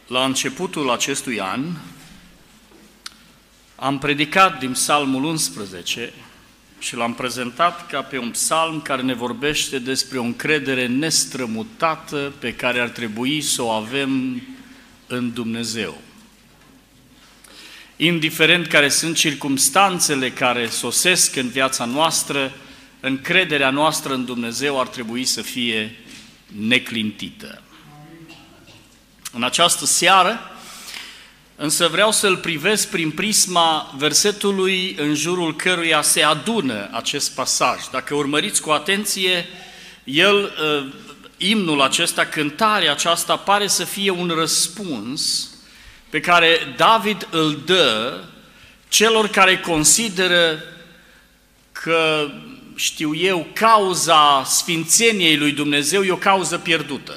La începutul acestui an am predicat din Psalmul 11 și l-am prezentat ca pe un psalm care ne vorbește despre o încredere nestrămutată pe care ar trebui să o avem în Dumnezeu. Indiferent care sunt circumstanțele care sosesc în viața noastră, încrederea noastră în Dumnezeu ar trebui să fie neclintită. În această seară, însă vreau să-l privesc prin prisma versetului în jurul căruia se adună acest pasaj. Dacă urmăriți cu atenție, imnul acesta, cântarea aceasta, pare să fie un răspuns pe care David îl dă celor care consideră că, cauza sfințeniei lui Dumnezeu e o cauză pierdută.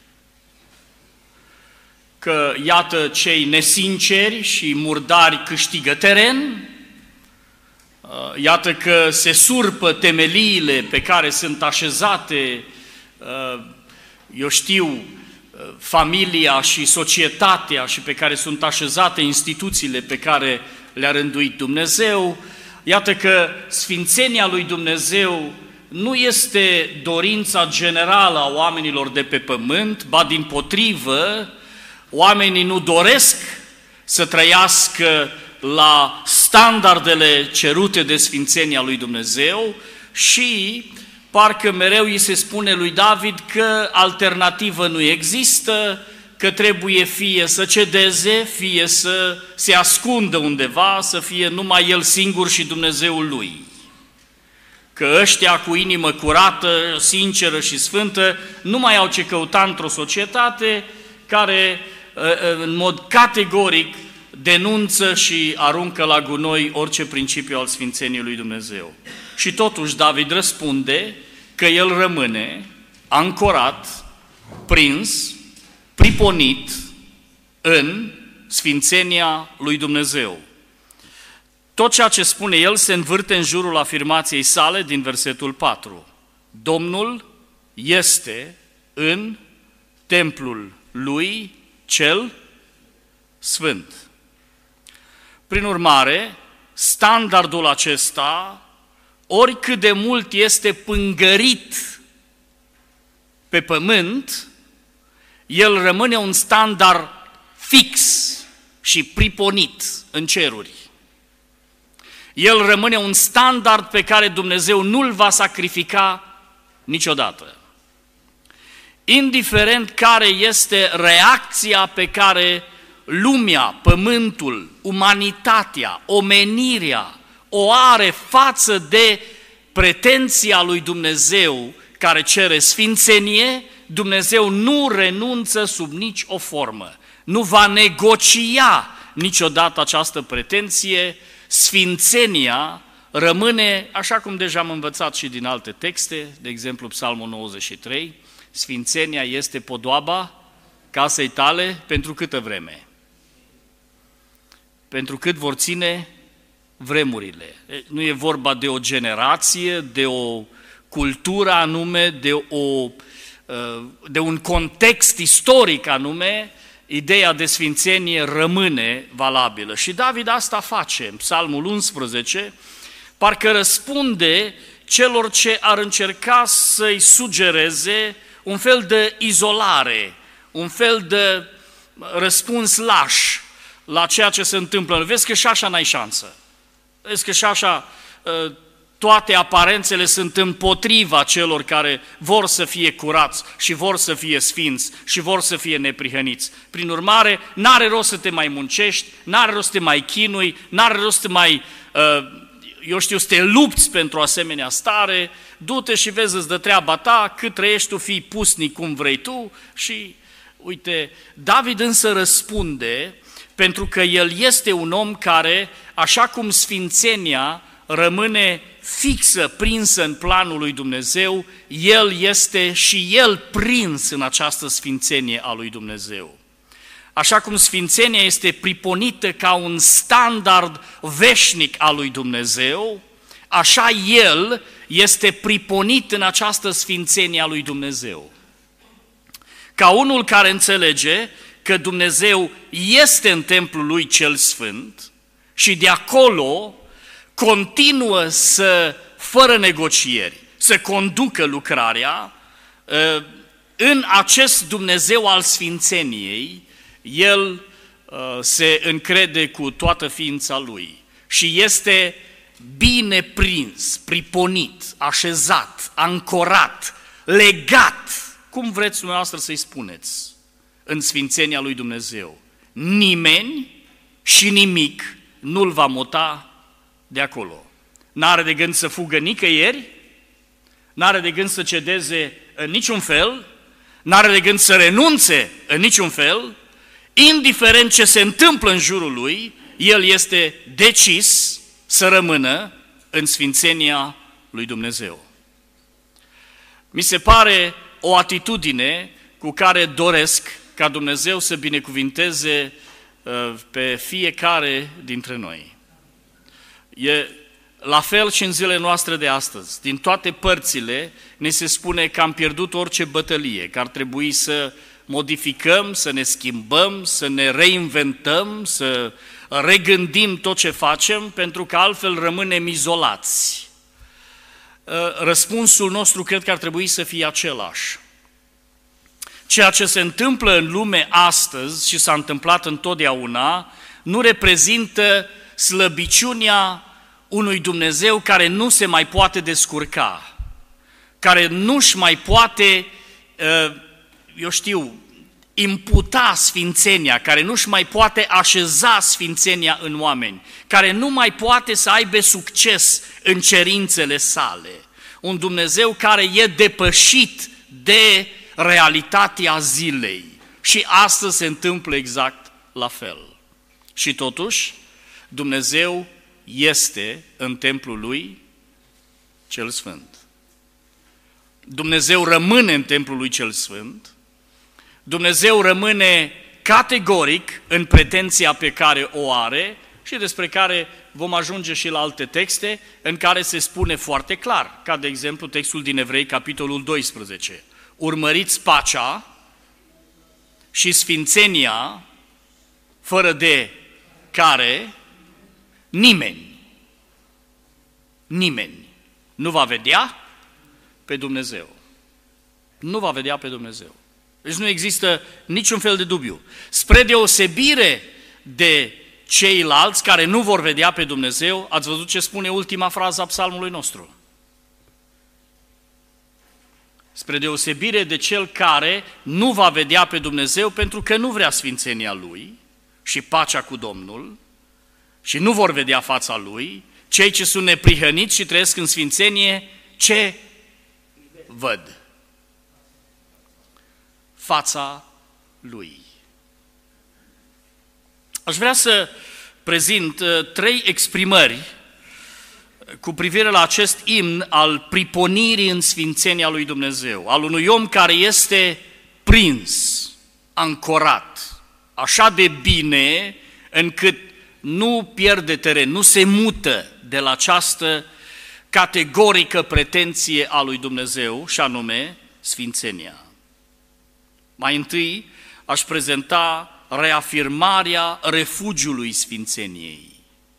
Că, iată, cei nesinceri și murdari câștigă teren, iată că se surpă temeliile pe care sunt așezate, familia și societatea și pe care sunt așezate instituțiile pe care le-a rânduit Dumnezeu. Iată că sfințenia lui Dumnezeu nu este dorința generală a oamenilor de pe pământ, ba dimpotrivă, oamenii nu doresc să trăiască la standardele cerute de sfințenia lui Dumnezeu și parcă mereu îi se spune lui David că alternativă nu există, că trebuie fie să cedeze, fie să se ascundă undeva, să fie numai el singur și Dumnezeul lui. Că ăștia cu inimă curată, sinceră și sfântă nu mai au ce căuta într-o societate care în mod categoric denunță și aruncă la gunoi orice principiu al sfințeniei lui Dumnezeu. Și totuși David răspunde că el rămâne ancorat, prins, priponit în sfințenia lui Dumnezeu. Tot ceea ce spune el se învârte în jurul afirmației sale din versetul 4. Domnul este în templul lui cel sfânt. Prin urmare, standardul acesta, oricât de mult este pângărit pe pământ, el rămâne un standard fix și priponit în ceruri. El rămâne un standard pe care Dumnezeu nu-l va sacrifica niciodată. Indiferent care este reacția pe care lumea, pământul, umanitatea, omenirea o are față de pretenția lui Dumnezeu care cere sfințenie, Dumnezeu nu renunță sub nici o formă. Nu va negocia niciodată această pretenție. Sfințenia rămâne, așa cum deja am învățat și din alte texte, de exemplu Psalmul 93, sfințenia este podoaba casei tale pentru câtă vreme? Pentru cât vor ține vremurile. Nu e vorba de o generație, de o cultură anume, de un context istoric anume, ideea de sfințenie rămâne valabilă. Și David asta face în Psalmul 11, parcă răspunde celor ce ar încerca să-i sugereze un fel de izolare, un fel de răspuns laș la ceea ce se întâmplă. Vezi că și așa n-ai șansă. Vezi că și așa toate aparențele sunt împotriva celor care vor să fie curați și vor să fie sfinți și vor să fie neprihăniți. Prin urmare, n-are rost să te mai muncești, n-are rost să te mai chinui, n-are rost să mai, să te lupți pentru asemenea stare, du-te și vezi, îți dă treaba ta, cât trăiești tu, fii pusnic cum vrei tu. Și, uite, David însă răspunde, pentru că el este un om care, așa cum sfințenia rămâne fixă, prinsă în planul lui Dumnezeu, el este și el prins în această sfințenie a lui Dumnezeu. Așa cum sfințenia este priponită ca un standard veșnic al lui Dumnezeu, așa el este priponit în această sfințenie a lui Dumnezeu. Ca unul care înțelege că Dumnezeu este în templul lui cel sfânt și de acolo continuă fără negocieri, să conducă lucrarea. În acest Dumnezeu al sfințeniei, El se încrede cu toată ființa Lui și este bine prins, priponit, așezat, ancorat, legat, cum vreți dumneavoastră să-i spuneți, în sfințenia lui Dumnezeu. Nimeni și nimic nu-l va muta de acolo. N-are de gând să fugă nicăieri, n-are de gând să cedeze în niciun fel, n-are de gând să renunțe în niciun fel, indiferent ce se întâmplă în jurul lui, el este decis să rămână în sfințenia lui Dumnezeu. Mi se pare o atitudine cu care doresc ca Dumnezeu să binecuvinteze pe fiecare dintre noi. E la fel și în zilele noastre de astăzi. Din toate părțile ne se spune că am pierdut orice bătălie, că ar trebui să modificăm, să ne schimbăm, să ne reinventăm, să regândim tot ce facem, pentru că altfel rămânem izolați. Răspunsul nostru cred că ar trebui să fie același. Ceea ce se întâmplă în lume astăzi și s-a întâmplat întotdeauna nu reprezintă slăbiciunea unui Dumnezeu care nu se mai poate descurca, care nu-și mai poate, imputa sfințenia, care nu-și mai poate așeza sfințenia în oameni, care nu mai poate să aibă succes în cerințele sale. Un Dumnezeu care e depășit de realitatea zilei. Și astăzi se întâmplă exact la fel. Și totuși, Dumnezeu este în templul lui cel sfânt. Dumnezeu rămâne în templul lui cel sfânt. Dumnezeu rămâne categoric în pretenția pe care o are și despre care vom ajunge și la alte texte în care se spune foarte clar, ca de exemplu textul din Evrei, capitolul 12. Urmăriți pacea și sfințenia, fără de care nimeni nu va vedea pe Dumnezeu. Nu va vedea pe Dumnezeu. Deci nu există niciun fel de dubiu. Spre deosebire de ceilalți care nu vor vedea pe Dumnezeu, ați văzut ce spune ultima frază a psalmului nostru. Spre deosebire de cel care nu va vedea pe Dumnezeu pentru că nu vrea sfințenia Lui și pacea cu Domnul și nu vor vedea fața Lui, cei ce sunt neprihăniți și trăiesc în sfințenie, ce văd? Fața Lui. Aș vrea să prezint 3 exprimări cu privire la acest imn al priponirii în sfințenia lui Dumnezeu, al unui om care este prins, ancorat, așa de bine încât nu pierde teren, nu se mută de la această categorică pretenție a lui Dumnezeu, și anume sfințenia. Mai întâi aș prezenta reafirmarea refugiului sfințeniei.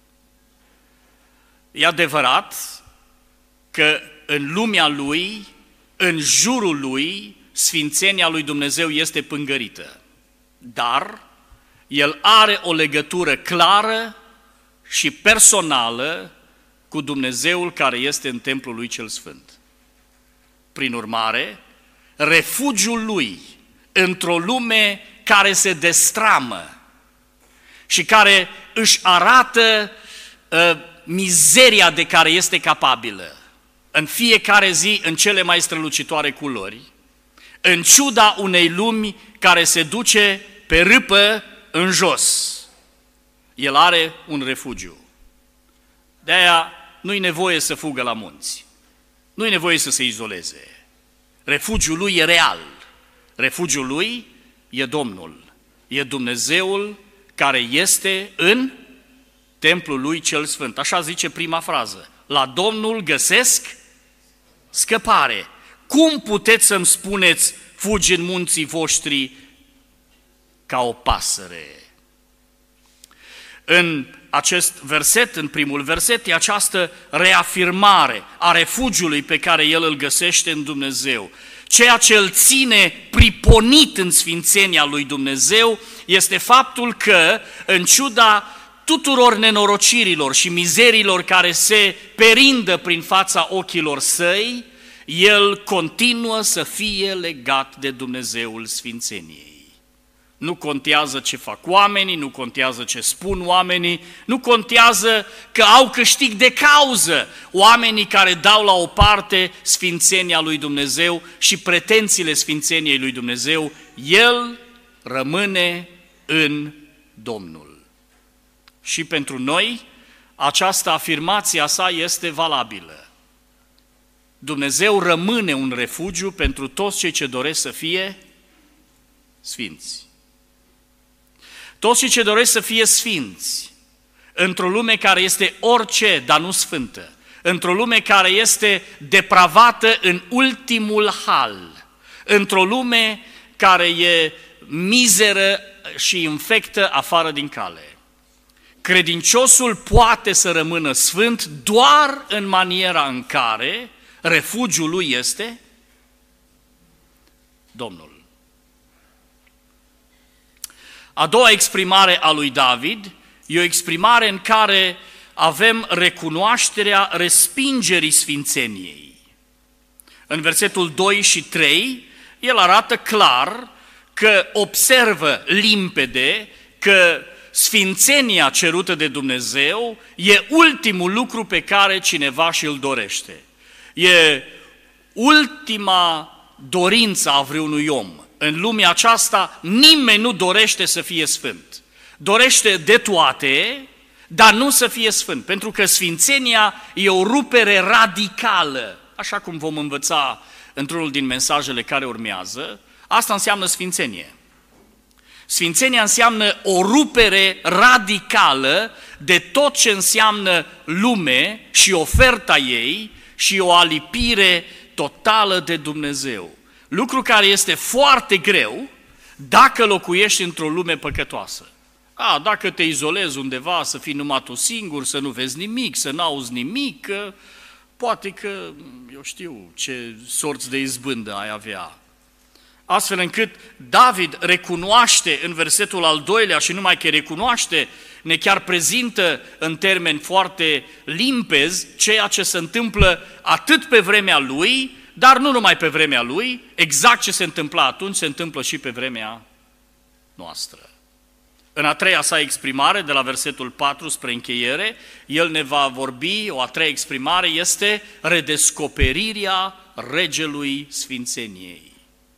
E adevărat că în lumea lui, în jurul lui, sfințenia lui Dumnezeu este pângărită, dar el are o legătură clară și personală cu Dumnezeul care este în templul lui cel sfânt. Prin urmare, refugiul lui într-o lume care se destramă și care își arată mizeria de care este capabilă în fiecare zi în cele mai strălucitoare culori, în ciuda unei lumi care se duce pe râpă în jos. El are un refugiu. De-aia nu-i nevoie să fugă la munți, nu-i nevoie să se izoleze. Refugiul lui e real. Refugiul lui e Domnul, e Dumnezeul care este în templul lui cel sfânt. Așa zice prima frază. La Domnul găsesc scăpare. Cum puteți să-mi spuneți, fugi în munții voștri ca o pasăre. În acest verset, în primul verset, e această reafirmare a refugiului pe care el îl găsește în Dumnezeu. Ceea ce îl ține priponit în sfințenia lui Dumnezeu este faptul că, în ciuda tuturor nenorocirilor și mizerilor care se perindă prin fața ochilor săi, el continuă să fie legat de Dumnezeul sfințeniei. Nu contează ce fac oamenii, nu contează ce spun oamenii, nu contează că au câștig de cauză oamenii care dau la o parte sfințenia lui Dumnezeu și pretențiile sfințeniei lui Dumnezeu, el rămâne în Domnul. Și pentru noi, această afirmație a sa este valabilă. Dumnezeu rămâne un refugiu pentru toți cei ce doresc să fie sfinți. Toți cei ce doresc să fie sfinți, într-o lume care este orice, dar nu sfântă, într-o lume care este depravată în ultimul hal, într-o lume care e mizeră și infectă afară din cale. Credinciosul poate să rămână sfânt doar în maniera în care refugiul lui este Domnul. A doua exprimare a lui David e o exprimare în care avem recunoașterea respingerii sfințeniei. În versetul 2 și 3, el arată clar că observă limpede că sfințenia cerută de Dumnezeu e ultimul lucru pe care cineva și-l dorește. E ultima dorință a vreunui om. În lumea aceasta nimeni nu dorește să fie sfânt. Dorește de toate, dar nu să fie sfânt, pentru că sfințenia e o rupere radicală, așa cum vom învăța într-unul din mesajele care urmează. Asta înseamnă sfințenie. Sfințenia înseamnă o rupere radicală de tot ce înseamnă lume și oferta ei și o alipire totală de Dumnezeu. Lucru care este foarte greu dacă locuiești într-o lume păcătoasă. Dacă te izolezi undeva, să fii numai tu singur, să nu vezi nimic, să n-auzi nimic, poate că, eu știu, ce sorți de izbândă ai avea. Astfel încât David recunoaște în versetul al doilea și numai că recunoaște, ne chiar prezintă în termeni foarte limpezi ceea ce se întâmplă atât pe vremea lui, dar nu numai pe vremea lui, exact ce se întâmpla atunci, se întâmplă și pe vremea noastră. În a treia sa exprimare, de la versetul 4 spre încheiere, el ne va vorbi, o a treia exprimare este redescoperirea regelui sfințeniei.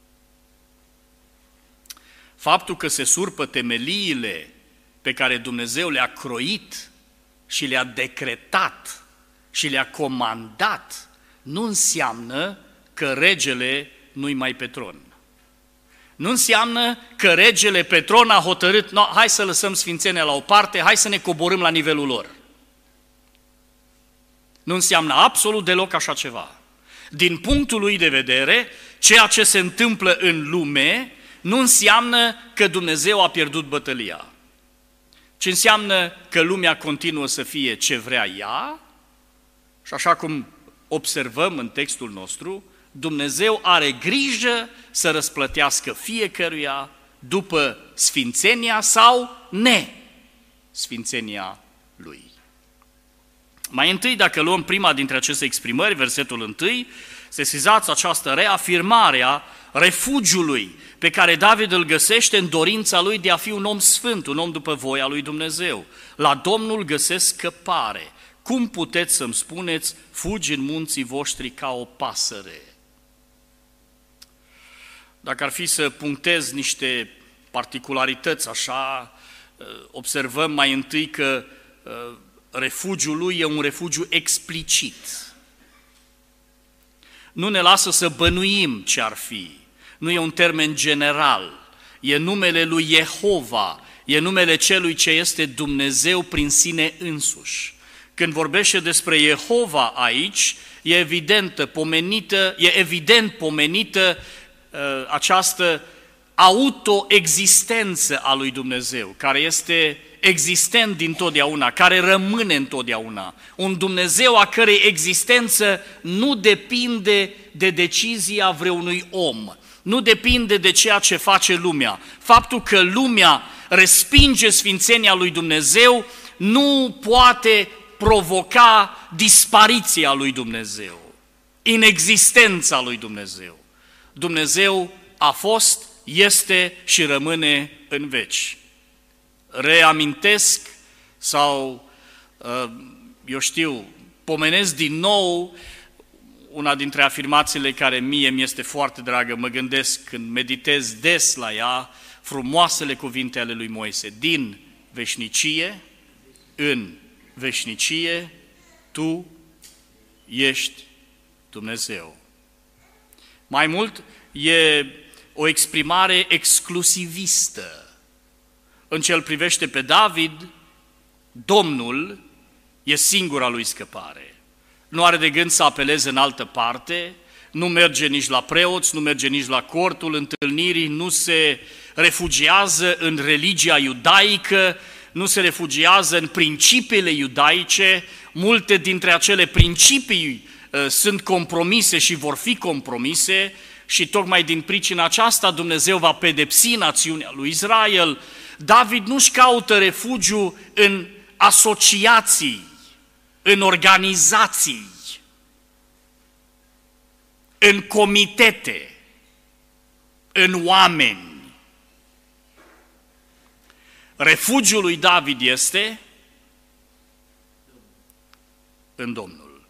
Faptul că se surpă temeliile pe care Dumnezeu le-a croit și le-a decretat și le-a comandat, nu înseamnă că regele nu-i mai pe tron. Nu înseamnă că regele pe tron a hotărât, hai să lăsăm sfințenia la o parte, hai să ne coborâm la nivelul lor. Nu înseamnă absolut deloc așa ceva. Din punctul lui de vedere, ceea ce se întâmplă în lume nu înseamnă că Dumnezeu a pierdut bătălia, ci înseamnă că lumea continuă să fie ce vrea ea și așa cum observăm în textul nostru, Dumnezeu are grijă să răsplătească fiecăruia după sfințenia sau nesfințenia lui. Mai întâi, dacă luăm prima dintre aceste exprimări, versetul 1, sesizați această reafirmare a refugiului pe care David îl găsește în dorința lui de a fi un om sfânt, un om după voia lui Dumnezeu. La Domnul găsesc scăpare. Cum puteți să-mi spuneți, fugi în munții voștri ca o pasăre? Dacă ar fi să punctez niște particularități așa, observăm mai întâi că refugiul lui e un refugiu explicit. Nu ne lasă să bănuim ce ar fi. Nu e un termen general. E numele lui Jehova, e numele celui ce este Dumnezeu prin sine însuși. Când vorbește despre Jehova aici, e evident pomenită această autoexistență a lui Dumnezeu, care este existent dintotdeauna, care rămâne întotdeauna. Un Dumnezeu a cărei existență nu depinde de decizia vreunui om, nu depinde de ceea ce face lumea. Faptul că lumea respinge sfințenia lui Dumnezeu nu poate provoca dispariția lui Dumnezeu, inexistența lui Dumnezeu. Dumnezeu a fost, este și rămâne în veci. Reamintesc sau, pomenesc din nou una dintre afirmațiile care mie mi este foarte dragă, mă gândesc când meditez des la ea, frumoasele cuvinte ale lui Moise: din veșnicie în veșnicie, Tu ești Dumnezeu. Mai mult, e o exprimare exclusivistă. În ce îl privește pe David, Domnul e singura lui scăpare. Nu are de gând să apeleze în altă parte, nu merge nici la preoți, nu merge nici la cortul întâlnirii, nu se refugiază în religia iudaică, nu se refugiază în principiile iudaice. Multe dintre acele principii sunt compromise și vor fi compromise și tocmai din pricina aceasta Dumnezeu va pedepsi națiunea lui Israel. David nu-și caută refugiu în asociații, în organizații, în comitete, în oameni. Refugiul lui David este în Domnul.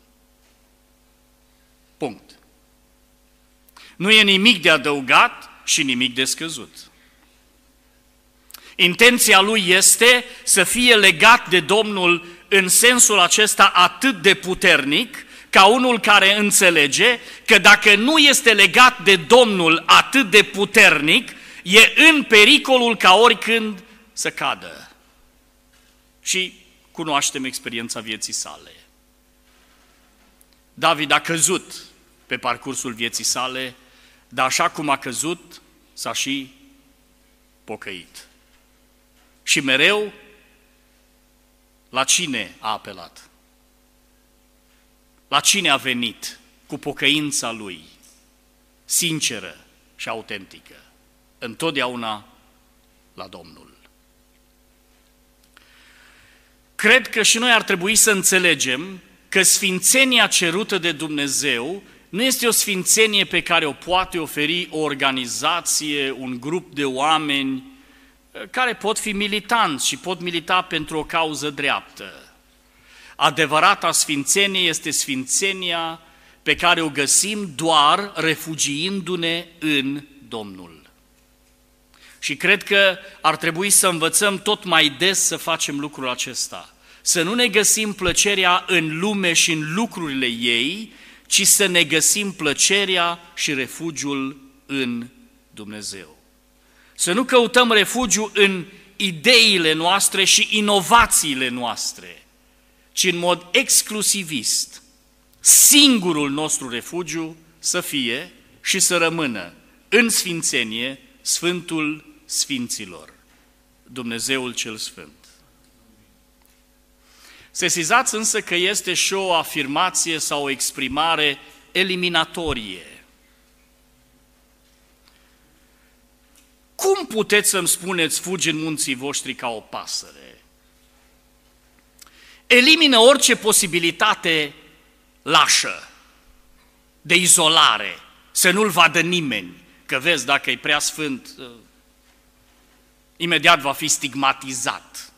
Punct. Nu e nimic de adăugat și nimic de scăzut. Intenția lui este să fie legat de Domnul în sensul acesta atât de puternic, ca unul care înțelege că dacă nu este legat de Domnul atât de puternic, e în pericolul ca oricând să cadă. Și cunoaștem experiența vieții sale. David a căzut pe parcursul vieții sale, dar așa cum a căzut, s-a și pocăit. Și mereu, la cine a apelat? La cine a venit cu pocăința lui, sinceră și autentică? Întotdeauna la Domnul. Cred că și noi ar trebui să înțelegem că sfințenia cerută de Dumnezeu nu este o sfințenie pe care o poate oferi o organizație, un grup de oameni care pot fi militanți și pot milita pentru o cauză dreaptă. Adevărata sfințenie este sfințenia pe care o găsim doar refugiindu-ne în Domnul. Și cred că ar trebui să învățăm tot mai des să facem lucrul acesta. Să nu ne găsim plăcerea în lume și în lucrurile ei, ci să ne găsim plăcerea și refugiul în Dumnezeu. Să nu căutăm refugiu în ideile noastre și inovațiile noastre, ci în mod exclusivist, singurul nostru refugiu să fie și să rămână în sfințenie Sfântul Sfinților, Dumnezeul cel Sfânt. Sesizați însă că este și o afirmație sau o exprimare eliminatorie. Cum puteți să-mi spuneți, fugi în munții voștri ca o pasăre? Elimină orice posibilitate lașă de izolare, să nu-l vadă nimeni, că vezi, dacă e prea sfânt, imediat va fi stigmatizat.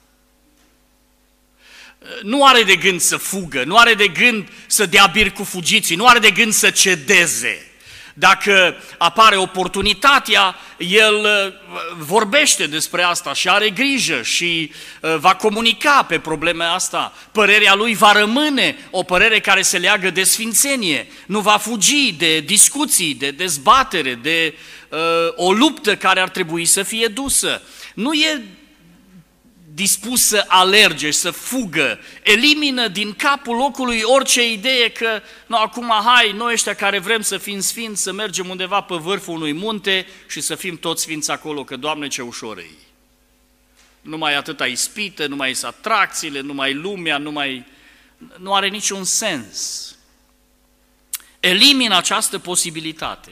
Nu are de gând să fugă, nu are de gând să dea bir cu fugiții, nu are de gând să cedeze. Dacă apare oportunitatea, el vorbește despre asta și are grijă și va comunica pe problema asta. Părerea lui va rămâne o părere care se leagă de sfințenie. Nu va fugi de discuții, de dezbatere, de o luptă care ar trebui să fie dusă. Nu e dispus să alerge, să fugă, elimină din capul locului orice idee că acum hai, noi ăștia care vrem să fim sfinți, să mergem undeva pe vârful unui munte și să fim toți sfinți acolo, că Doamne ce ușor e. Nu mai atâta ispită, nu mai sunt atracțiile, nu mai lumea, nu are niciun sens. Elimină această posibilitate.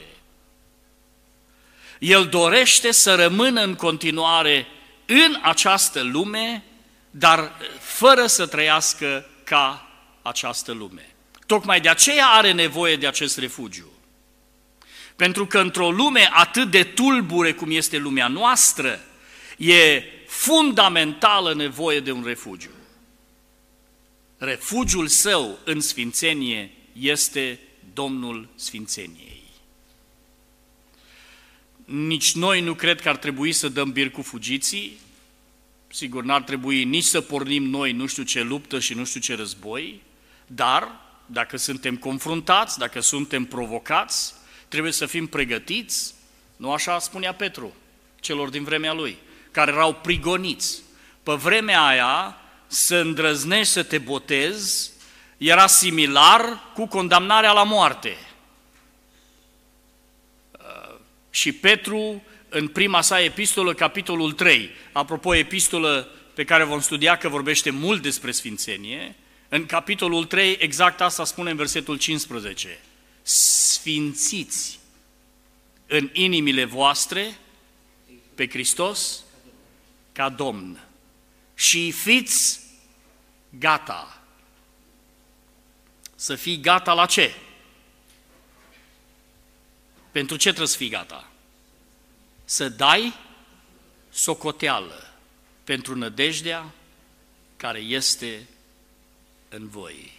El dorește să rămână în continuare în această lume, dar fără să trăiască ca această lume. Tocmai de aceea are nevoie de acest refugiu. Pentru că într-o lume atât de tulbure cum este lumea noastră, e fundamentală nevoie de un refugiu. Refugiul său în sfințenie este Domnul Sfințeniei. Nici noi nu cred că ar trebui să dăm bir cu fugiții, sigur n-ar trebui nici să pornim noi nu știu ce luptă și nu știu ce război, dar dacă suntem confruntați, dacă suntem provocați, trebuie să fim pregătiți, nu așa spunea Petru, celor din vremea lui, care erau prigoniți. Pe vremea aia, să îndrăznești să te botezi era similar cu condamnarea la moarte. Și Petru, în prima sa epistolă, capitolul 3, apropo, epistolă pe care vom studia că vorbește mult despre sfințenie, în capitolul 3 exact asta spune în versetul 15. Sfințiți în inimile voastre pe Hristos ca Domn și fiți gata. Să fii gata la ce? Pentru ce trebuie să fii gata? Să dai socoteală pentru nădejdea care este în voi.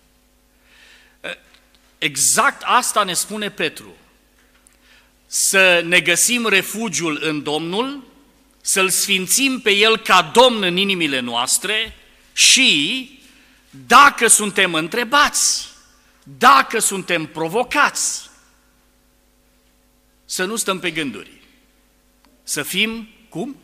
Exact asta ne spune Petru. Să ne găsim refugiul în Domnul, să-L sfințim pe El ca Domn în inimile noastre și, dacă suntem întrebați, dacă suntem provocați, să nu stăm pe gânduri. Să fim, cum?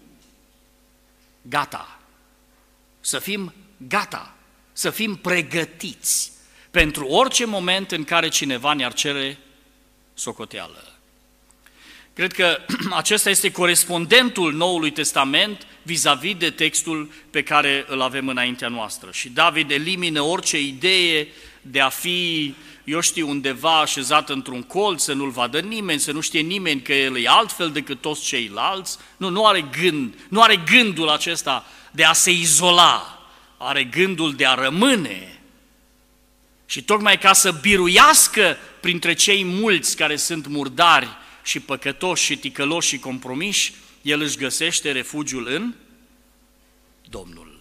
Gata. Să fim gata. Să fim pregătiți pentru orice moment în care cineva ne-ar cere socoteală. Cred că acesta este corespondentul Noului Testament vis-a-vis de textul pe care îl avem înaintea noastră. Și David elimină orice idee de a fi, eu știu, undeva așezat într-un colț, să nu-l vadă nimeni, să nu știe nimeni că el e altfel decât toți ceilalți. Nu are gândul acesta de a se izola, are gândul de a rămâne. Și tocmai ca să biruiască printre cei mulți care sunt murdari și păcătoși și ticăloși și compromiși, el își găsește refugiul în Domnul.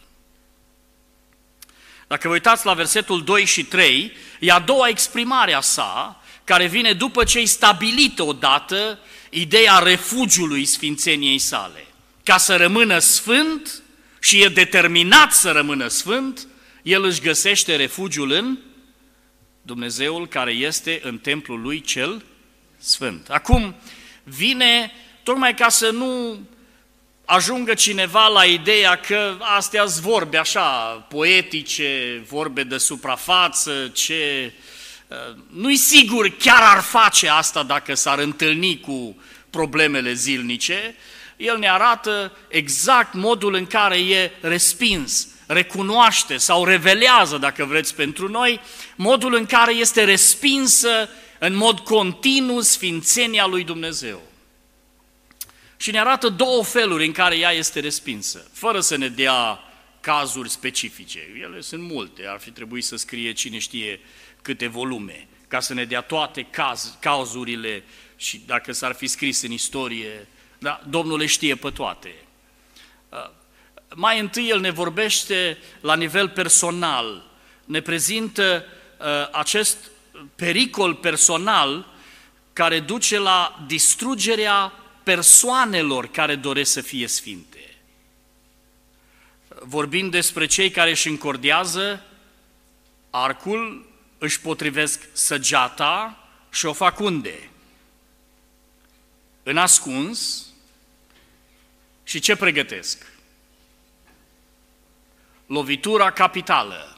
Dacă vă uitați la versetul 2 și 3, e a doua exprimare a sa, care vine după ce-i stabilită odată ideea refugiului sfințeniei sale. Ca să rămână sfânt și e determinat să rămână sfânt, el își găsește refugiul în Dumnezeul care este în templul lui cel sfânt. Acum vine tocmai ca să nu ajungă cineva la ideea că astea-s vorbe așa poetice, vorbe de suprafață, nu-i sigur chiar ar face asta dacă s-ar întâlni cu problemele zilnice. El ne arată exact modul în care e respins, recunoaște sau revelează, dacă vreți pentru noi, modul în care este respinsă în mod continuu sfințenia lui Dumnezeu. Și ne arată două feluri în care ea este respinsă, fără să ne dea cazuri specifice. Ele sunt multe, ar fi trebuit să scrie cine știe câte volume, ca să ne dea toate cazurile și dacă s-ar fi scris în istorie, da, Domnul le știe pe toate. Mai întâi el ne vorbește la nivel personal, ne prezintă acest pericol personal care duce la distrugerea persoanelor care doresc să fie sfinte. Vorbind despre cei care își încordează arcul, își potrivesc săgeata și o fac unde? În ascuns. Și ce pregătesc? lovitura capitală,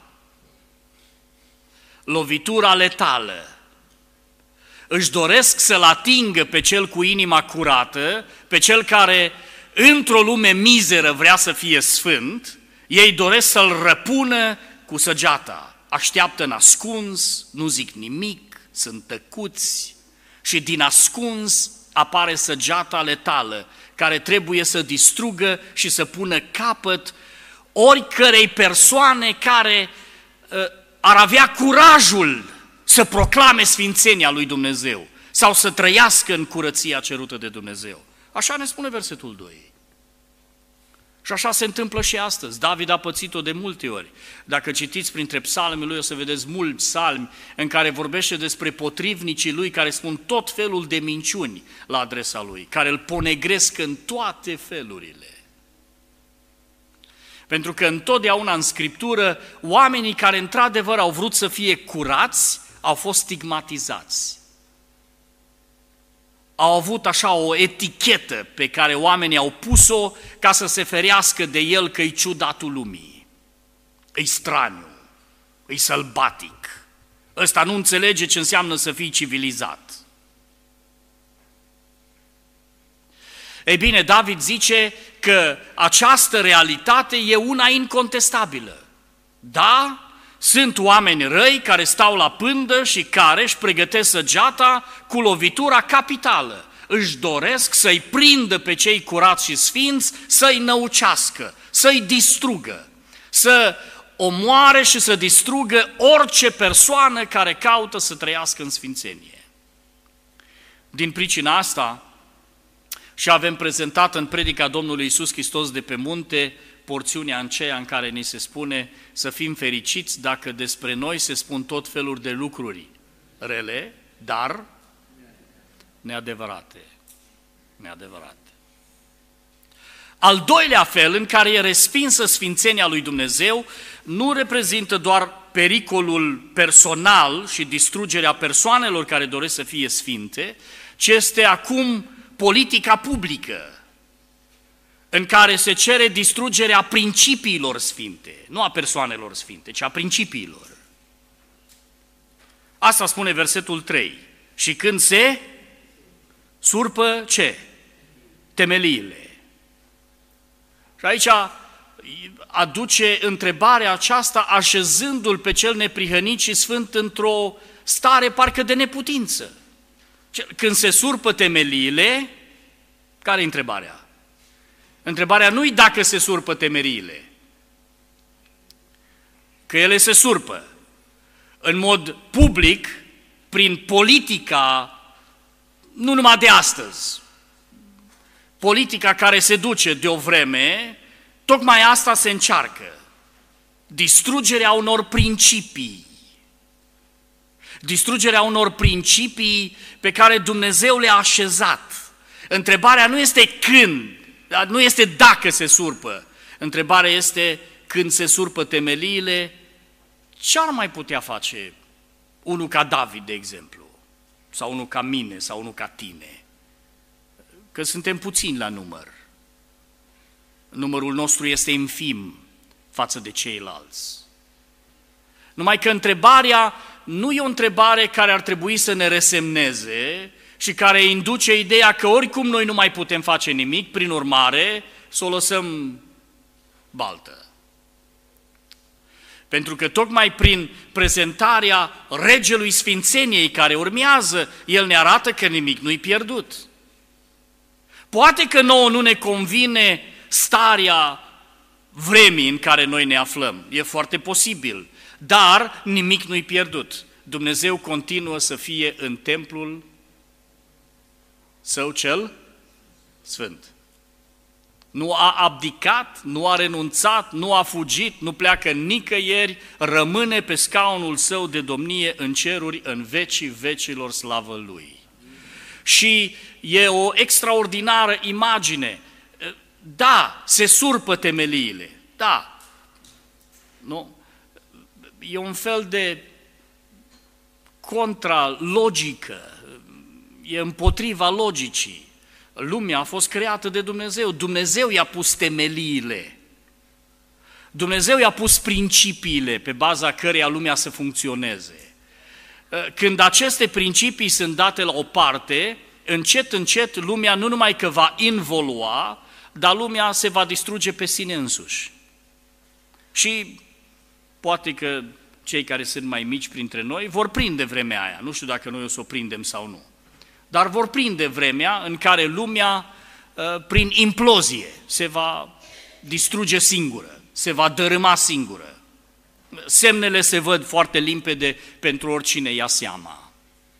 lovitura letală. Își doresc să-l atingă pe cel cu inima curată, pe cel care într-o lume mizeră vrea să fie sfânt, ei doresc să-l răpună cu săgeata. Așteaptă în ascuns, nu zic nimic, sunt tăcuți și din ascuns apare săgeata letală care trebuie să distrugă și să pună capăt oricărei persoane care ar avea curajul să proclame sfințenia lui Dumnezeu sau să trăiască în curăția cerută de Dumnezeu. Așa ne spune versetul 2. Și așa se întâmplă și astăzi. David a pățit-o de multe ori. Dacă citiți printre psalmii lui, o să vedeți mulți psalmi în care vorbește despre potrivnicii lui care spun tot felul de minciuni la adresa lui, care îl ponegresc în toate felurile. Pentru că întotdeauna în Scriptură, oamenii care într-adevăr au vrut să fie curați, au fost stigmatizați. Au avut așa o etichetă pe care oamenii au pus-o ca să se ferească de el că e ciudatul lumii, e straniu, e sălbatic, ăsta nu înțelege ce înseamnă să fii civilizat. Ei bine, David zice că această realitate e una incontestabilă. Da, sunt oameni răi care stau la pândă și care își pregătesc săgeata cu lovitura capitală. Își doresc să-i prindă pe cei curați și sfinți, să-i năucească, să-i distrugă, să omoare și să distrugă orice persoană care caută să trăiască în sfințenie. Din pricina asta, și avem prezentat în predica Domnului Iisus Hristos de pe munte porțiunea aceea în care ni se spune să fim fericiți dacă despre noi se spun tot felul de lucruri rele, dar neadevărate. Neadevărate. Al doilea fel în care e respinsă sfințenia lui Dumnezeu nu reprezintă doar pericolul personal și distrugerea persoanelor care doresc să fie sfinte, ci este acum politica publică, în care se cere distrugerea principiilor sfinte, nu a persoanelor sfinte, ci a principiilor. Asta spune versetul 3. Și când se surpă ce? Temeliile. Și aici aduce întrebarea aceasta așezându-l pe cel neprihănit și sfânt într-o stare parcă de neputință. Când se surpă temeliile, care e întrebarea? Întrebarea nu-i dacă se surpă temeliile, că ele se surpă în mod public prin politica, nu numai de astăzi, politica care se duce de o vreme, tocmai asta se încearcă, distrugerea unor principii. Distrugerea unor principii pe care Dumnezeu le-a așezat. Întrebarea nu este când, nu este dacă se surpă. Întrebarea este când se surpă temeliile, ce ar mai putea face unul ca David, de exemplu? Sau unul ca mine, sau unul ca tine? Că suntem puțini la număr. Numărul nostru este infim față de ceilalți. Numai că întrebarea nu e o întrebare care ar trebui să ne resemneze și care induce ideea că oricum noi nu mai putem face nimic, prin urmare să o lăsăm baltă. Pentru că tocmai prin prezentarea regelui sfințeniei care urmează, el ne arată că nimic nu-i pierdut. Poate că nouă nu ne convine starea vremii în care noi ne aflăm, e foarte posibil, dar nimic nu-i pierdut. Dumnezeu continuă să fie în templul său cel sfânt. Nu a abdicat, nu a renunțat, nu a fugit, nu pleacă nicăieri, rămâne pe scaunul său de domnie în ceruri în vecii vecilor, slavă Lui. Și e o extraordinară imagine. Da, se surpă temeliile, da, nu? E un fel de contralogică, e împotriva logicii. Lumea a fost creată de Dumnezeu, Dumnezeu i-a pus temeliile. Dumnezeu i-a pus principiile pe baza căreia lumea să funcționeze. Când aceste principii sunt date la o parte, încet, încet lumea nu numai că va involua, dar lumea se va distruge pe sine însuși. Și poate că cei care sunt mai mici printre noi vor prinde vremea aia. Nu știu dacă noi o să o prindem sau nu. Dar vor prinde vremea în care lumea, prin implozie, se va distruge singură, se va dărâma singură. Semnele se văd foarte limpede pentru oricine ia seama.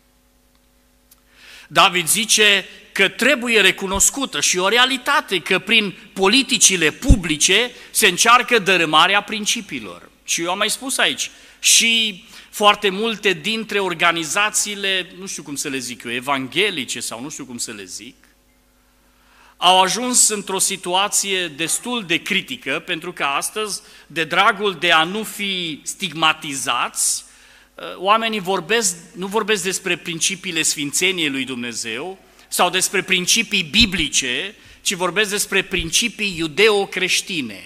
David zice că trebuie recunoscută și o realitate că prin politicile publice se încearcă dărâmarea principiilor. Și eu am mai spus aici, și foarte multe dintre organizațiile, nu știu cum să le zic eu, evanghelice sau nu știu cum să le zic, au ajuns într-o situație destul de critică, pentru că astăzi, de dragul de a nu fi stigmatizați, oamenii nu vorbesc despre principiile sfințeniei lui Dumnezeu sau despre principii biblice, ci vorbesc despre principii iudeo-creștine.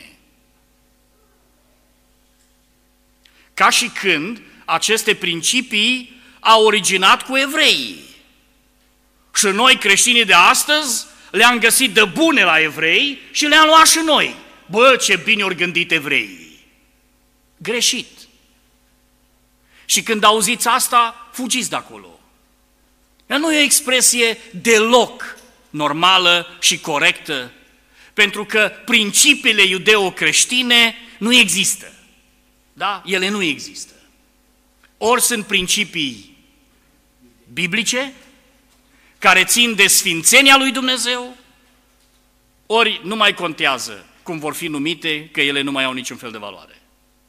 Ca și când aceste principii au originat cu evreii. Și noi, creștinii de astăzi, le-am găsit de bune la evrei și le-am luat și noi. Bă, ce bine ori gândit evreii! Greșit! Și când auziți asta, fugiți de acolo. Dar nu e o expresie deloc normală și corectă, pentru că principiile iudeo-creștine nu există. Da? Ele nu există. Ori sunt principii biblice, care țin de sfințenia lui Dumnezeu, ori nu mai contează cum vor fi numite, că ele nu mai au niciun fel de valoare.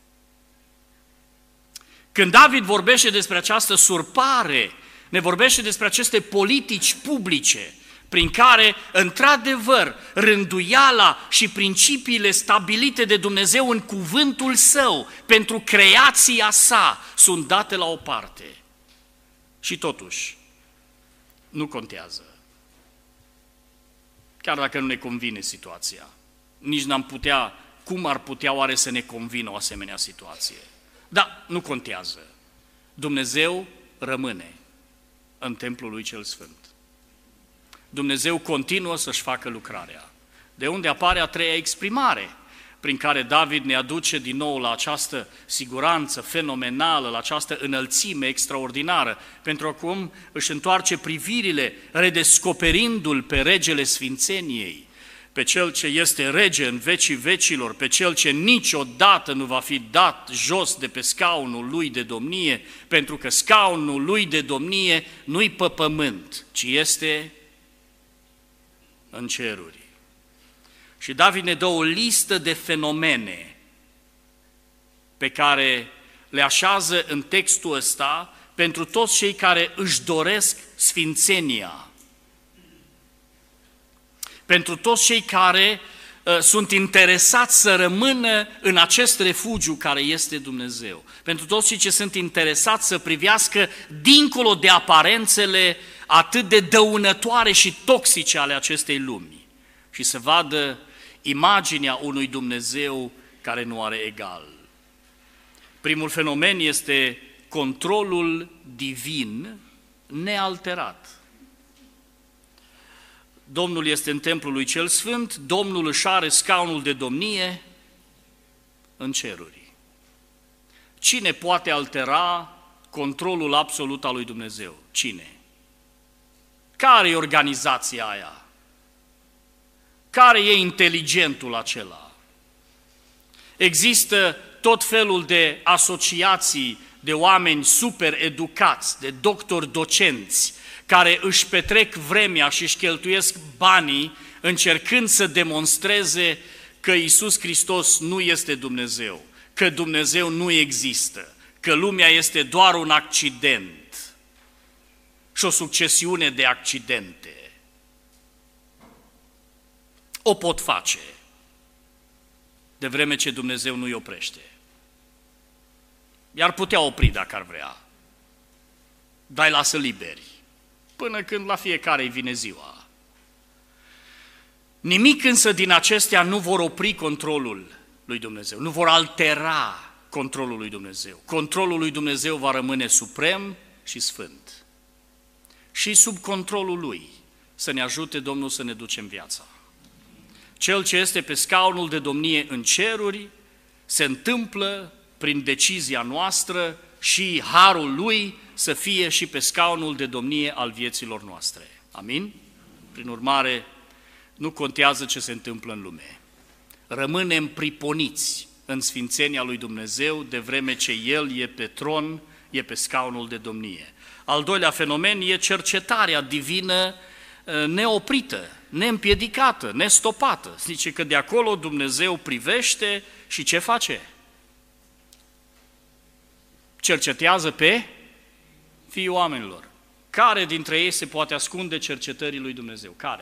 Când David vorbește despre această surpare, ne vorbește despre aceste politici publice, prin care, într-adevăr, rânduiala și principiile stabilite de Dumnezeu în cuvântul Său pentru creația sa sunt date la o parte. Și totuși, nu contează. Chiar dacă nu ne convine situația. Nici n-am putea, cum ar putea oare să ne convină o asemenea situație? Dar nu contează. Dumnezeu rămâne în templul lui cel sfânt. Dumnezeu continuă să-și facă lucrarea. De unde apare a treia exprimare, prin care David ne aduce din nou la această siguranță fenomenală, la această înălțime extraordinară, pentru acum își întoarce privirile, redescoperindu-l pe regele sfințeniei, pe cel ce este rege în vecii vecilor, pe cel ce niciodată nu va fi dat jos de pe scaunul lui de domnie, pentru că scaunul lui de domnie nu-i pe pământ, ci este în ceruri. Și David ne dă o listă de fenomene pe care le așează în textul ăsta pentru toți cei care își doresc sfințenia. Pentru toți cei care sunt interesați să rămână în acest refugiu care este Dumnezeu. Pentru toți cei ce sunt interesați să privească dincolo de aparențele atât de dăunătoare și toxice ale acestei lumi și să vadă imaginea unui Dumnezeu care nu are egal. Primul fenomen este controlul divin nealterat. Domnul este în templul lui cel sfânt, Domnul își are scaunul de domnie în ceruri. Cine poate altera controlul absolut al lui Dumnezeu? Cine? Care e organizația aia? Care e inteligentul acela? Există tot felul de asociații de oameni super educați, de doctori docenți, care își petrec vremea și își cheltuiesc banii încercând să demonstreze că Iisus Hristos nu este Dumnezeu, că Dumnezeu nu există, că lumea este doar un accident și o succesiune de accidente. O pot face, de vreme ce Dumnezeu nu-i oprește. I-ar putea opri dacă ar vrea, dar îi lasă liberi, până când la fiecare îi vine ziua. Nimic însă din acestea nu vor opri controlul lui Dumnezeu, nu vor altera controlul lui Dumnezeu. Controlul lui Dumnezeu va rămâne suprem și sfânt. Și sub controlul lui să ne ajute Domnul să ne ducem viața. Cel ce este pe scaunul de domnie în ceruri se întâmplă prin decizia noastră și harul lui să fie și pe scaunul de domnie al vieților noastre. Amin? Prin urmare, nu contează ce se întâmplă în lume. Rămânem priponiți în sfințenia lui Dumnezeu de vreme ce El e pe tron, e pe scaunul de domnie. Al doilea fenomen e cercetarea divină neoprită, neîmpiedicată, nestopată. Zice că de acolo Dumnezeu privește și ce face? Cercetează pe fiii oamenilor. Care dintre ei se poate ascunde cercetării lui Dumnezeu? Care?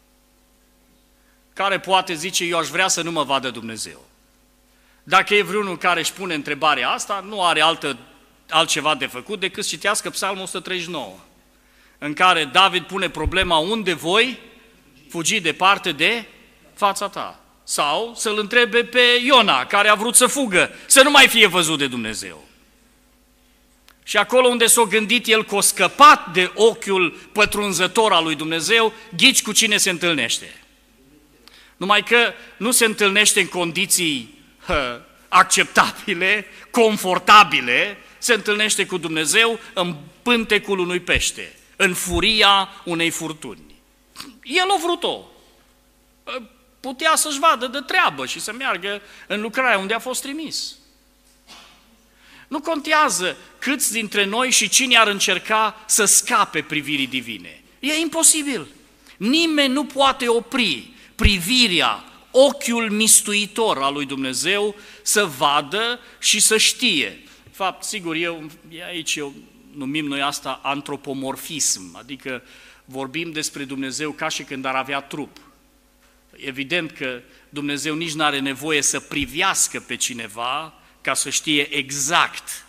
Care poate zice, eu aș vrea să nu mă vadă Dumnezeu? Dacă e vreunul care își pune întrebarea asta, nu are altceva de făcut decât să citească Psalmul 139, în care David pune problema unde voi fugi departe de fața ta. Sau să-l întrebe pe Iona, care a vrut să fugă, să nu mai fie văzut de Dumnezeu. Și acolo unde s-a gândit el că a scăpat de ochiul pătrunzător al lui Dumnezeu, ghici cu cine se întâlnește. Numai că nu se întâlnește în condiții acceptabile, confortabile, se întâlnește cu Dumnezeu în pântecul unui pește, în furia unei furtuni. El a vrut-o. Putea să-și vadă de treabă și să meargă în lucrarea unde a fost trimis. Nu contează câți dintre noi și cine ar încerca să scape privirii divine. E imposibil. Nimeni nu poate opri privirea, ochiul mistuitor al lui Dumnezeu să vadă și să știe. De fapt, sigur, aici numim noi asta antropomorfism, adică vorbim despre Dumnezeu ca și când ar avea trup. Evident că Dumnezeu nici nu are nevoie să privească pe cineva ca să știe exact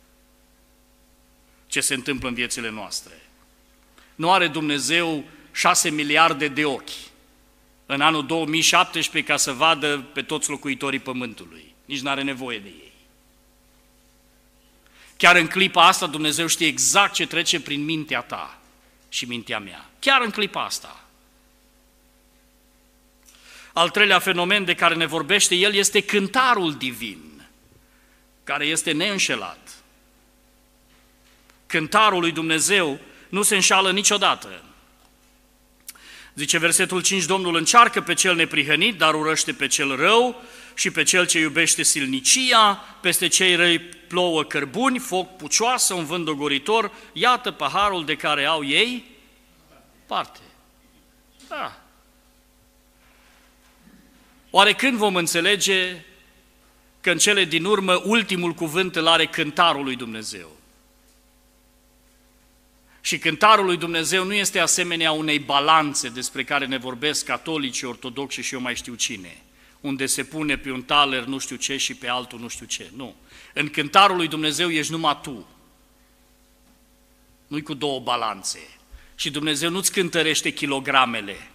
ce se întâmplă în viețile noastre. Nu are Dumnezeu 6 miliarde de ochi în anul 2017 ca să vadă pe toți locuitorii pământului. Nici nu are nevoie de ei. Chiar în clipa asta Dumnezeu știe exact ce trece prin mintea ta și mintea mea. Chiar în clipa asta. Al treilea fenomen de care ne vorbește el este cântarul divin, care este neînșelat. Cântarul lui Dumnezeu nu se înșală niciodată. Zice versetul 5, Domnul încearcă pe cel neprihănit, dar urăște pe cel rău și pe cel ce iubește silnicia, peste cei răi plouă cărbuni, foc pucioasă, un vânt dogoritor, iată paharul de care au ei parte. Da. Oare când vom înțelege că în cele din urmă ultimul cuvânt îl are cântarul lui Dumnezeu? Și cântarul lui Dumnezeu nu este asemenea unei balanțe despre care ne vorbesc catolici, ortodoxi și eu mai știu cine, unde se pune pe un taler nu știu ce și pe altul nu știu ce. Nu. În cântarul lui Dumnezeu ești numai tu. Nu-i cu două balanțe. Și Dumnezeu nu-ți cântărește kilogramele.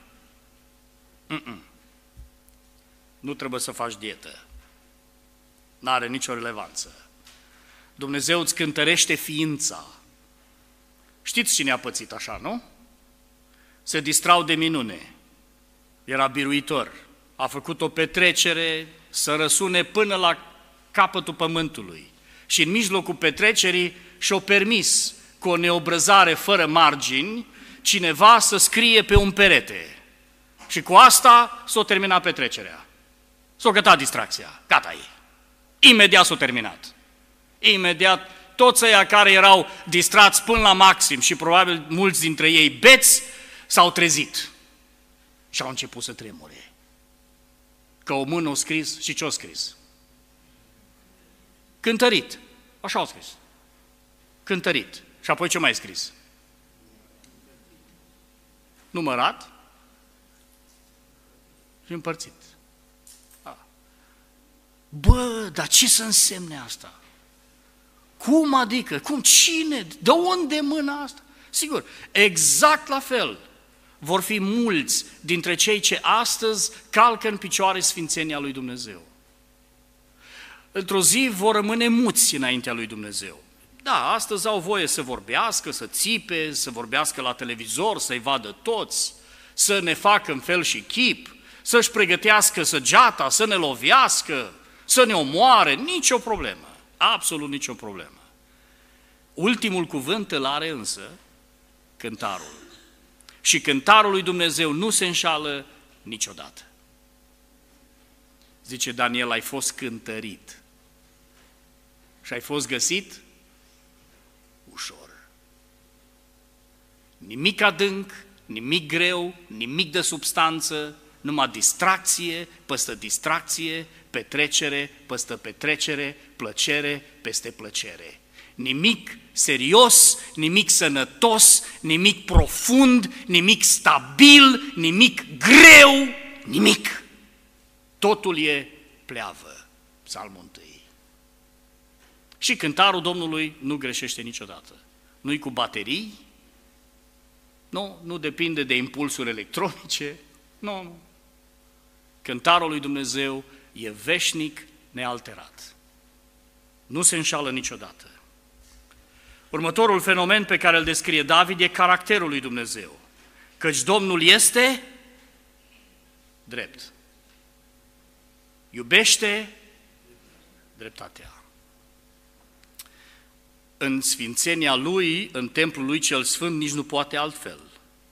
Nu trebuie să faci dietă. N-are nicio relevanță. Dumnezeu îți cântărește ființa. Știți cine a pățit așa, nu? Se distrau de minune. Era biruitor. A făcut o petrecere să răsune până la capătul pământului. Și în mijlocul petrecerii și-o permis, cu o neobrăzare fără margini, cineva să scrie pe un perete. Și cu asta s-o terminat petrecerea. S-o gătat distracția. Gata e. Imediat s-o terminat. Imediat toți ăia care erau distrați până la maxim și probabil mulți dintre ei beți, s-au trezit și au început să tremure. Că o mână o scris și ce o scris? Cântărit. Așa au scris. Cântărit. Și apoi ce mai scris? Numărat și împărțit. Bă, dar ce să însemne asta? Cum adică? Cum? Cine? De unde mâna asta? Sigur, exact la fel vor fi mulți dintre cei ce astăzi calcă în picioare sfințenia lui Dumnezeu. într-o zi vor rămâne muți înaintea lui Dumnezeu. Da, astăzi au voie să vorbească, să țipe, să vorbească la televizor, să-i vadă toți, să ne facă în fel și chip, să-și pregătească săgeata, să ne lovească, să ne omoare, nicio problemă, absolut nicio problemă. Ultimul cuvânt îl are însă cântarul. Și cântarul lui Dumnezeu nu se înșală niciodată. Zice Daniel, ai fost cântărit și ai fost găsit ușor. Nimic adânc, nimic greu, nimic de substanță, numai distracție peste distracție, petrecere peste petrecere, plăcere peste plăcere. Nimic serios, nimic sănătos, nimic profund, nimic stabil, nimic greu, nimic. Totul e pleavă. Psalmul 1. Și cântarul Domnului nu greșește niciodată. Nu-i cu baterii, nu depinde de impulsuri electronice, nu. Cântarul lui Dumnezeu e veșnic, nealterat. Nu se înșală niciodată. Următorul fenomen pe care îl descrie David e caracterul lui Dumnezeu. Căci Domnul este drept. Iubește dreptatea. În sfințenia Lui, în templul Lui cel Sfânt, nici nu poate altfel.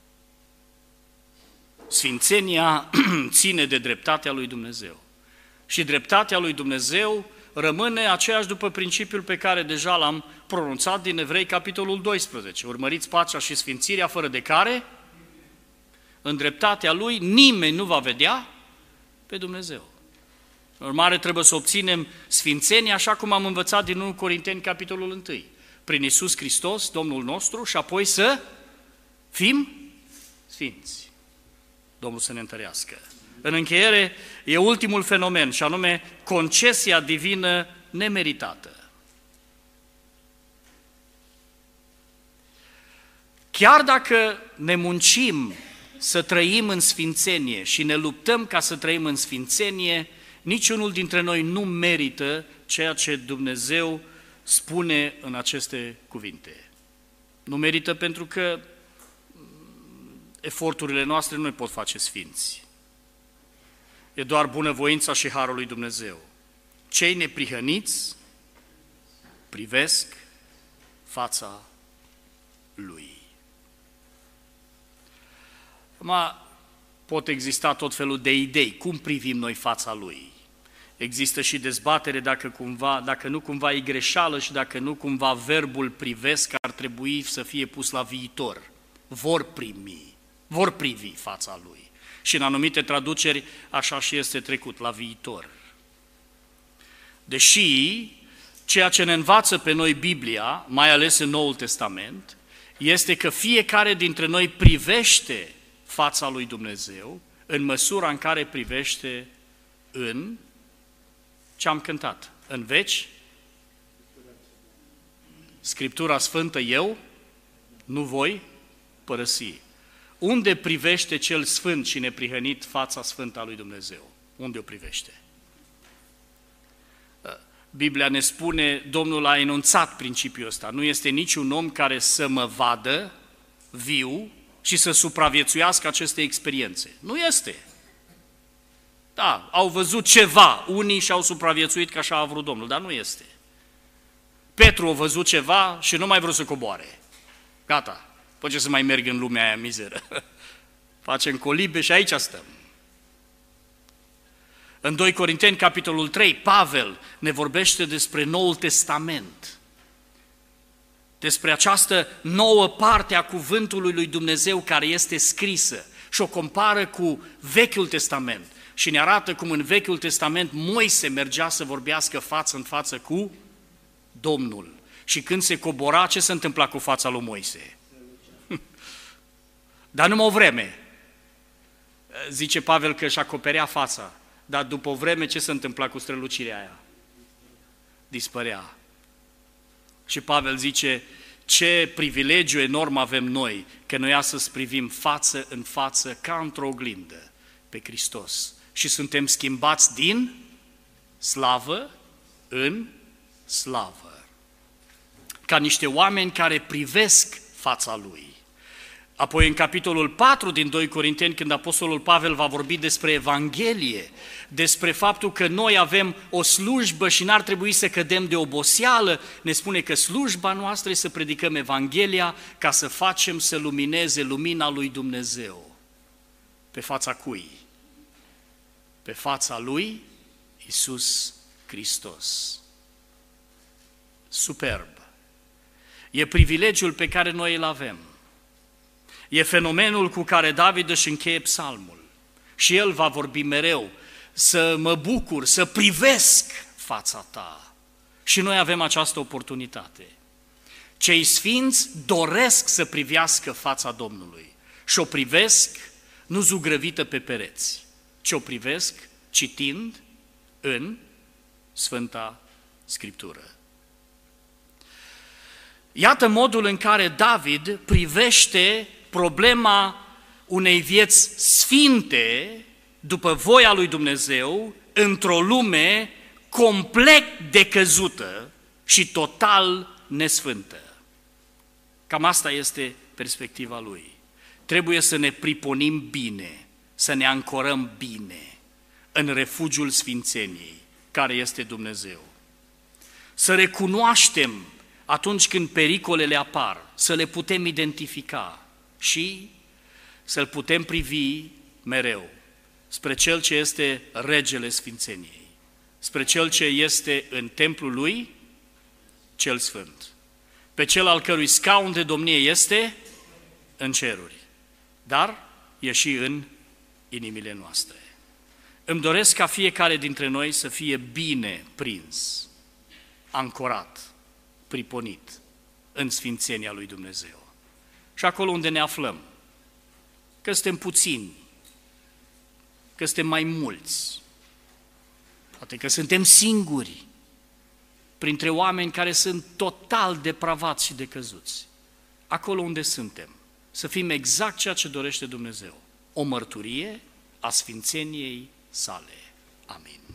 Sfințenia ține de dreptatea lui Dumnezeu. Și dreptatea lui Dumnezeu rămâne aceeași după principiul pe care deja l-am pronunțat din Evrei, capitolul 12. Urmăriți pacea și sfințirea, fără de care, în dreptatea Lui, nimeni nu va vedea pe Dumnezeu. În urmare, trebuie să obținem sfințenia, așa cum am învățat din 1 Corinteni, capitolul 1. Prin Iisus Hristos, Domnul nostru, și apoi să fim sfinți. Domnul să ne întărească. În încheiere, e ultimul fenomen, și anume concesia divină nemeritată. Chiar dacă ne muncim să trăim în sfințenie și ne luptăm ca să trăim în sfințenie, niciunul dintre noi nu merită ceea ce Dumnezeu spune în aceste cuvinte. Nu merită pentru că eforturile noastre nu ne pot face sfinți. E doar bunăvoința și harul lui Dumnezeu. Cei neprihăniți privesc fața Lui. Acum pot exista tot felul de idei. Cum privim noi fața Lui? Există și dezbatere dacă nu cumva e greșeală și dacă nu cumva verbul privesc ar trebui să fie pus la viitor. Vor privi fața Lui. Și în anumite traduceri așa și este trecut, la viitor. Deși ceea ce ne învață pe noi Biblia, mai ales în Noul Testament, este că fiecare dintre noi privește fața lui Dumnezeu în măsura în care privește în ce am cântat. În veci, Scriptura Sfântă eu nu voi părăsi. Unde privește cel sfânt și neprihănit fața sfântă a lui Dumnezeu? Unde o privește? Biblia ne spune, Domnul a enunțat principiul ăsta. Nu este niciun om care să mă vadă viu și să supraviețuiască aceste experiențe. Nu este. Da, au văzut ceva, unii și-au supraviețuit că așa a vrut Domnul, dar nu este. Petru a văzut ceva și nu mai vrut să coboare. Gata. Păi ce să mai merg în lumea aia mizeră? Facem colibe și aici stăm. În 2 Corinteni, capitolul 3, Pavel ne vorbește despre Noul Testament, despre această nouă parte a cuvântului lui Dumnezeu care este scrisă și o compară cu Vechiul Testament și ne arată cum în Vechiul Testament Moise mergea să vorbească față în față cu Domnul. Și când se cobora, ce se întâmpla cu fața lui Moise? Dar numai o vreme. Zice Pavel că își acoperea fața, dar după o vreme ce se întâmpla cu strălucirea aia? Dispărea. Și Pavel zice, ce privilegiu enorm avem noi, că noi astăzi privim față în față ca într-o oglindă pe Hristos și suntem schimbați din slavă în slavă, ca niște oameni care privesc fața Lui. Apoi în capitolul 4 din 2 Corinteni, când Apostolul Pavel va vorbi despre Evanghelie, despre faptul că noi avem o slujbă și n-ar trebui să cădem de oboseală, ne spune că slujba noastră este să predicăm Evanghelia ca să facem să lumineze lumina lui Dumnezeu. Pe fața cui? Pe fața lui Iisus Hristos. Superb! E privilegiul pe care noi îl avem. E fenomenul cu care David își încheie psalmul. Și el va vorbi mereu, să mă bucur, să privesc fața ta. Și noi avem această oportunitate. Cei sfinți doresc să privească fața Domnului și o privesc nu zugrăvită pe pereți, ci o privesc citind în Sfânta Scriptură. Iată modul în care David privește problema unei vieți sfinte după voia lui Dumnezeu într-o lume complet decăzută și total nesfântă. Cam asta este perspectiva lui. Trebuie să ne priponim bine, să ne ancorăm bine în refugiul sfințeniei, care este Dumnezeu. Să recunoaștem atunci când pericolele apar, să le putem identifica și să-L putem privi mereu spre Cel ce este Regele Sfințeniei, spre Cel ce este în templul Lui, Cel Sfânt, pe Cel al cărui scaun de domnie este în ceruri, dar e și în inimile noastre. Îmi doresc ca fiecare dintre noi să fie bine prins, ancorat, priponit în sfințenia lui Dumnezeu. Și acolo unde ne aflăm, că suntem puțini, că suntem mai mulți, poate că suntem singuri, printre oameni care sunt total depravați și decăzuți. Acolo unde suntem, să fim exact ceea ce dorește Dumnezeu, o mărturie a sfințeniei sale. Amin.